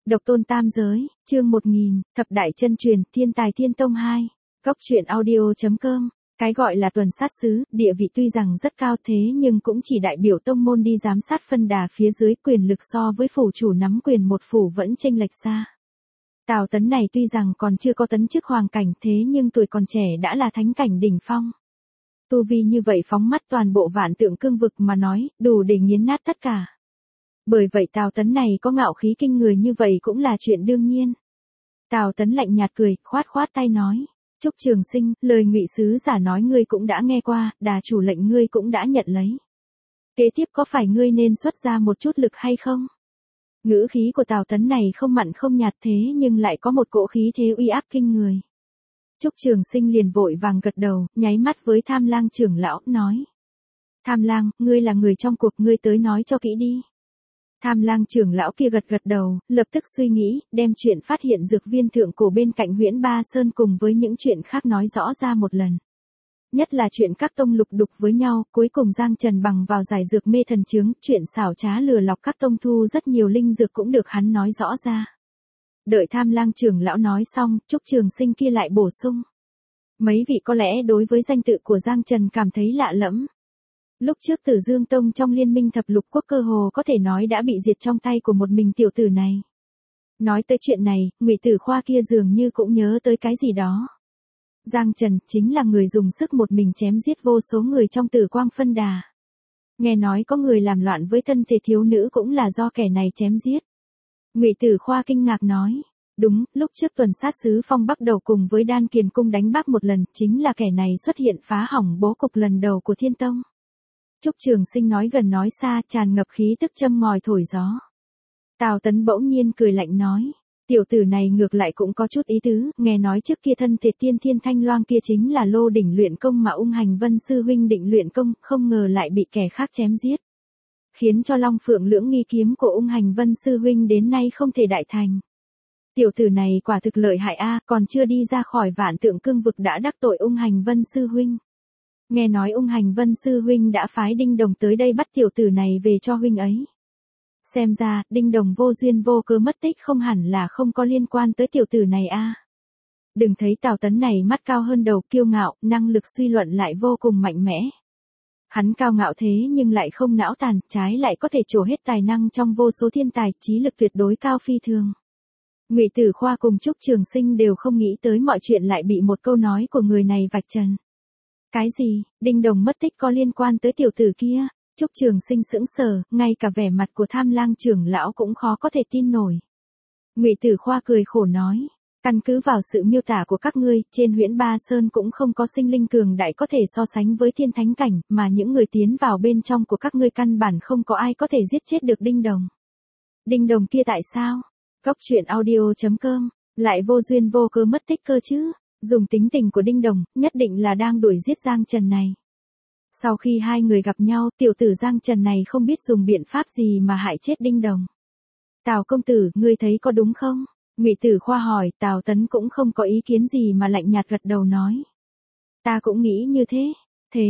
Độc tôn tam giới, chương 1000, thập đại chân truyền, thiên tài thiên tông 2. Góc truyện audio.com. Cái gọi là tuần sát sứ, địa vị tuy rằng rất cao thế nhưng cũng chỉ đại biểu tông môn đi giám sát phân đà phía dưới, quyền lực so với phủ chủ nắm quyền một phủ vẫn chênh lệch xa. Tào Tấn này tuy rằng còn chưa có tấn chức hoàng cảnh thế nhưng tuổi còn trẻ đã là thánh cảnh đỉnh phong. Tu vi như vậy phóng mắt toàn bộ vạn tượng cương vực mà nói, đủ để nghiến nát tất cả. Bởi vậy Tào Tấn này có ngạo khí kinh người như vậy cũng là chuyện đương nhiên. Tào Tấn lạnh nhạt cười, khoát khoát tay nói. Trúc Trường Sinh, lời Ngụy sứ giả nói ngươi cũng đã nghe qua, đà chủ lệnh ngươi cũng đã nhận lấy. Kế tiếp có phải ngươi nên xuất ra một chút lực hay không? Ngữ khí của Tào Tấn này không mặn không nhạt thế nhưng lại có một cỗ khí thế uy áp kinh người. Trúc Trường Sinh liền vội vàng gật đầu, nháy mắt với Tham Lang trưởng lão, nói. Tham Lang, ngươi là người trong cuộc, ngươi tới nói cho kỹ đi. Tham Lang trưởng lão kia gật gật đầu, lập tức suy nghĩ, đem chuyện phát hiện dược viên thượng cổ bên cạnh Huyễn Ba Sơn cùng với những chuyện khác nói rõ ra một lần. Nhất là chuyện các tông lục đục với nhau, cuối cùng Giang Trần bằng vào giải dược mê thần chướng, chuyện xảo trá lừa lọc các tông thu rất nhiều linh dược cũng được hắn nói rõ ra. Đợi Tham Lang trưởng lão nói xong, Trúc Trường Sinh kia lại bổ sung. Mấy vị có lẽ đối với danh tự của Giang Trần cảm thấy lạ lẫm. Lúc trước Tử Dương Tông trong liên minh thập lục quốc cơ hồ có thể nói đã bị diệt trong tay của một mình tiểu tử này. Nói tới chuyện này, Ngụy Tử Khoa kia dường như cũng nhớ tới cái gì đó. Giang Trần chính là người dùng sức một mình chém giết vô số người trong Tử Quang phân đà. Nghe nói có người làm loạn với thân thể thiếu nữ cũng là do kẻ này chém giết. Ngụy Tử Khoa kinh ngạc nói. Đúng, lúc trước tuần sát sứ Phong bắt đầu cùng với Đan Kiền Cung đánh Bắc một lần, chính là kẻ này xuất hiện phá hỏng bố cục lần đầu của Thiên Tông. Trúc Trường Sinh nói gần nói xa, tràn ngập khí tức châm ngòi thổi gió. Tào Tấn bỗng nhiên cười lạnh nói, tiểu tử này ngược lại cũng có chút ý tứ, nghe nói trước kia thân thể tiên thiên thanh loang kia chính là lô đỉnh luyện công mà Ung Hành Vân sư huynh định luyện công, không ngờ lại bị kẻ khác chém giết. Khiến cho Long Phượng Lưỡng nghi kiếm của Ung Hành Vân sư huynh đến nay không thể đại thành. Tiểu tử này quả thực lợi hại a, còn chưa đi ra khỏi vạn tượng cương vực đã đắc tội Ung Hành Vân sư huynh. Nghe nói Ung Hành Vân sư huynh đã phái Đinh Đồng tới đây bắt tiểu tử này về cho huynh ấy. Xem ra, Đinh Đồng vô duyên vô cớ mất tích không hẳn là không có liên quan tới tiểu tử này a. Đừng thấy Tào Tấn này mắt cao hơn đầu, kiêu ngạo, năng lực suy luận lại vô cùng mạnh mẽ. Hắn cao ngạo thế nhưng lại không não tàn, trái lại có thể trổ hết tài năng trong vô số thiên tài, trí lực tuyệt đối cao phi thường. Ngụy Tử Khoa cùng Trúc Trường Sinh đều không nghĩ tới mọi chuyện lại bị một câu nói của người này vạch trần. Cái gì, Đinh Đồng mất tích có liên quan tới tiểu tử kia? Trúc Trường Sinh sững sờ, ngay cả vẻ mặt của Tham Lang trưởng lão cũng khó có thể tin nổi. Ngụy Tử Khoa cười khổ nói, căn cứ vào sự miêu tả của các ngươi, trên Huyễn Ba Sơn cũng không có sinh linh cường đại có thể so sánh với thiên thánh cảnh, mà những người tiến vào bên trong của các ngươi căn bản không có ai có thể giết chết được Đinh Đồng. Đinh Đồng kia tại sao? Góc truyện audio.com, lại vô duyên vô cớ mất tích cơ chứ? Dùng tính tình của Đinh Đồng, nhất định là đang đuổi giết Giang Trần này. Sau khi hai người gặp nhau, tiểu tử Giang Trần này không biết dùng biện pháp gì mà hại chết Đinh Đồng. Tào công tử, ngươi thấy có đúng không? Ngụy Tử Khoa hỏi, Tào Tấn cũng không có ý kiến gì mà lạnh nhạt gật đầu nói. Ta cũng nghĩ như thế. Thế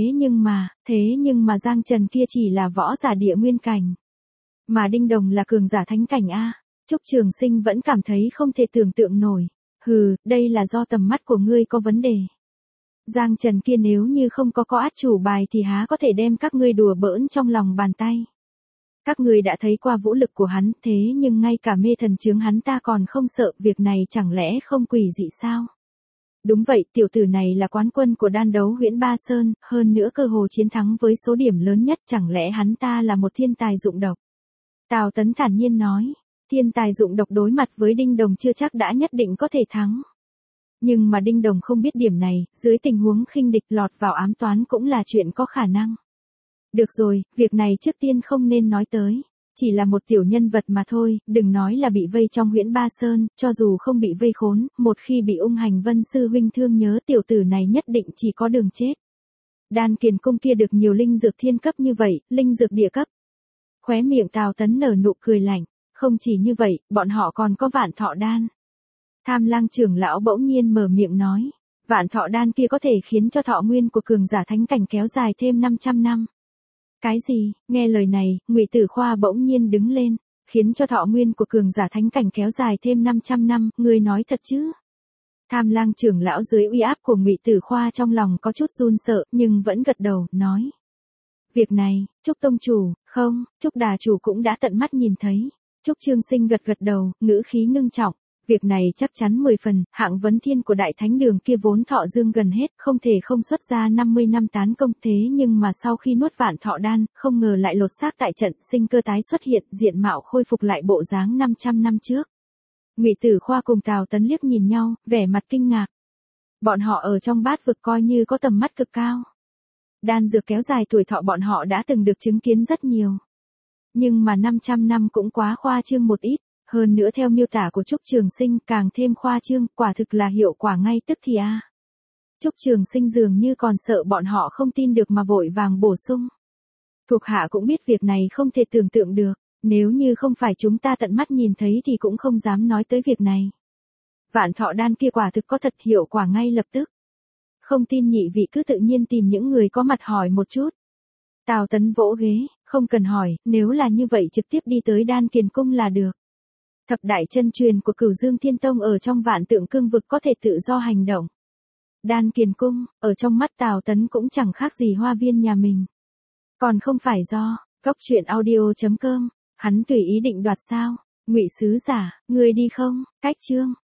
nhưng mà Giang Trần kia chỉ là võ giả địa nguyên cảnh. Mà Đinh Đồng là cường giả thánh cảnh a. Trúc Trường Sinh vẫn cảm thấy không thể tưởng tượng nổi. Hừ, đây là do tầm mắt của ngươi có vấn đề. Giang Trần kia nếu như không có át chủ bài thì há có thể đem các ngươi đùa bỡn trong lòng bàn tay. Các ngươi đã thấy qua vũ lực của hắn, thế nhưng ngay cả mê thần chướng hắn ta còn không sợ, việc này chẳng lẽ không quỷ dị sao? Đúng vậy, tiểu tử này là quán quân của đan đấu Huyễn Ba Sơn, hơn nữa cơ hồ chiến thắng với số điểm lớn nhất, chẳng lẽ hắn ta là một thiên tài dụng độc? Tào Tấn thản nhiên nói. Thiên tài dụng độc đối mặt với Đinh Đồng chưa chắc đã nhất định có thể thắng. Nhưng mà Đinh Đồng không biết điểm này, dưới tình huống khinh địch lọt vào ám toán cũng là chuyện có khả năng. Được rồi, việc này trước tiên không nên nói tới. Chỉ là một tiểu nhân vật mà thôi, đừng nói là bị vây trong Huyễn Ba Sơn, cho dù không bị vây khốn, một khi bị Ung Hành Vân sư huynh thương nhớ tiểu tử này nhất định chỉ có đường chết. Đan Kiền Cung kia được nhiều linh dược thiên cấp như vậy, linh dược địa cấp. Khóe miệng Tào Tấn nở nụ cười lạnh. Không chỉ như vậy, bọn họ còn có Vạn Thọ Đan. Tham Lang trưởng lão bỗng nhiên mở miệng nói, Vạn Thọ Đan kia có thể khiến cho thọ nguyên của cường giả thánh cảnh kéo dài thêm 500 năm. Cái gì? Nghe lời này, Ngụy Tử Khoa bỗng nhiên đứng lên. khiến cho thọ nguyên của cường giả thánh cảnh kéo dài thêm 500 năm, ngươi nói thật chứ? Tham Lang trưởng lão dưới uy áp của Ngụy Tử Khoa trong lòng có chút run sợ, nhưng vẫn gật đầu, nói. Việc này, Trúc tông chủ, không, Trúc đà chủ cũng đã tận mắt nhìn thấy. Trúc Trường Sinh gật gật đầu, ngữ khí ngưng trọng. Việc này chắc chắn 10 phần, hạng vấn thiên của đại thánh đường kia vốn thọ dương gần hết, không thể không xuất ra 50 năm tán công thế nhưng mà sau khi nuốt vạn thọ đan, không ngờ lại lột xác tại trận, sinh cơ tái xuất hiện, diện mạo khôi phục lại bộ dáng 500 năm trước. Ngụy Tử Khoa cùng Tào Tấn liếc nhìn nhau, vẻ mặt kinh ngạc. Bọn họ ở trong bát vực coi như có tầm mắt cực cao. Đan dược kéo dài tuổi thọ bọn họ đã từng được chứng kiến rất nhiều. Nhưng mà 500 năm cũng quá khoa trương một ít. Hơn nữa theo miêu tả của Trúc Trường Sinh càng thêm khoa trương, quả thực là hiệu quả ngay tức thì a. Trúc Trường Sinh dường như còn sợ bọn họ không tin được mà vội vàng bổ sung. Thuộc hạ cũng biết việc này không thể tưởng tượng được, nếu như không phải chúng ta tận mắt nhìn thấy thì cũng không dám nói tới việc này. Vạn thọ đan kia quả thực có thật hiệu quả ngay lập tức. Không tin nhị vị cứ tự nhiên tìm những người có mặt hỏi một chút. Tào Tấn vỗ ghế, không cần hỏi, nếu là như vậy trực tiếp đi tới Đan Kiền Cung là được. Thập đại chân truyền của Cửu Dương Thiên Tông ở trong Vạn Tượng Cương vực có thể tự do hành động. Đan Kiền Cung, ở trong mắt Tào Tấn cũng chẳng khác gì hoa viên nhà mình. Còn không phải do, coctruyện audio.com, hắn tùy ý định đoạt sao? Ngụy sứ giả, người đi không? Cách chương.